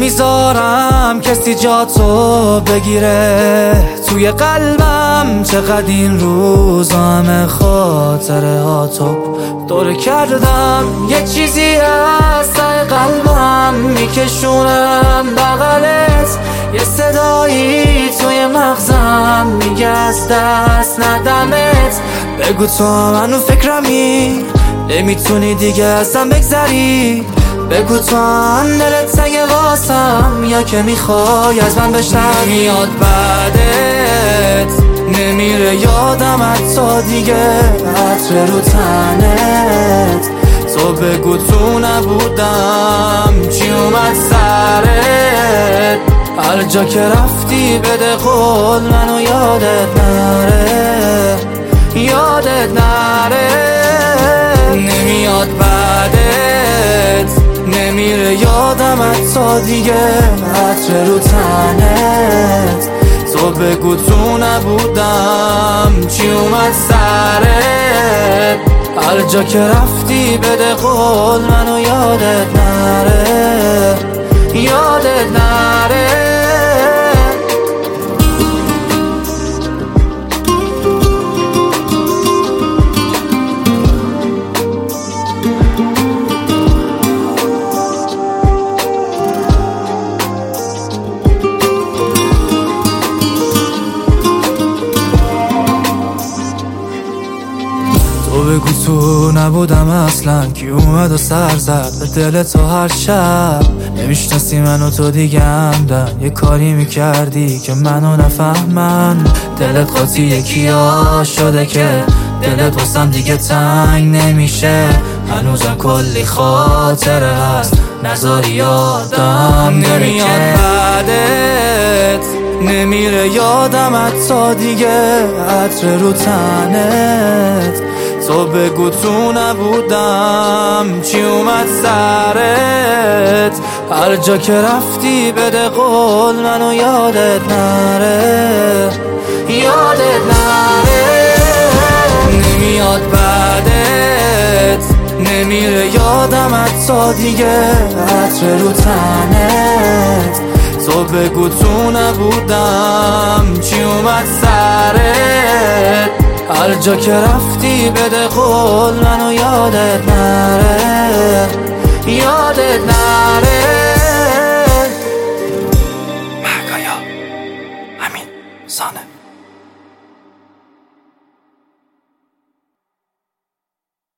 نمیذارم کسی جاتو بگیره توی قلبم. چقدر این روزا همه خاطره ها تو دوره کردم. یه چیزی از ته قلبم میکشونم بغلت. یه صدایی توی مغزم میگه از دست ندمت. بگو تو منو فکرمی، نمیتونی دیگه ازم بگذری. بگو تو هم دلت سنگه واسم، یا که میخوای از من بشنوی. نمیاد بعدت، نمیره یادم حتی دیگه عطر رو تنت. تو بگو تو نبودم چی اومد سرت. هر جا که رفتی بده قول منو یادت نره، یادت نره. نمیاد بعدت، نمیره یادم حتی دیگه عطر رو تنت. تو بگو تو نبودم چی اومد سرت. هر جا که رفتی بده قول منو یادت نره، یادت نره. تو بگو تو نبودم اصلا کی اومد و سر زد به دل تو هر شب. نمیشناسی منو تو دیگه همدن، یه کاری میکردی که منو نفهمن. دلت قاطی یکیا شده که دلت واسم دیگه تنگ نمیشه. هنوزم کلی خاطره هست نذاری یادم نمیاد بعدت. نمیره یادم حتی دیگه عطر رو تنت. تو بگو تو نبودم چی اومد سرت. هر جا که رفتی بده قول منو یادت نره، یادت نره. نمیاد بعدت، نمیره یادم حتی دیگه عطر رو تنت. تو بگو تو نبودم چی اومد سرت. هر جا که رفتی بده قول منو یادت نره، یادت نره. مرگایا امین سانه.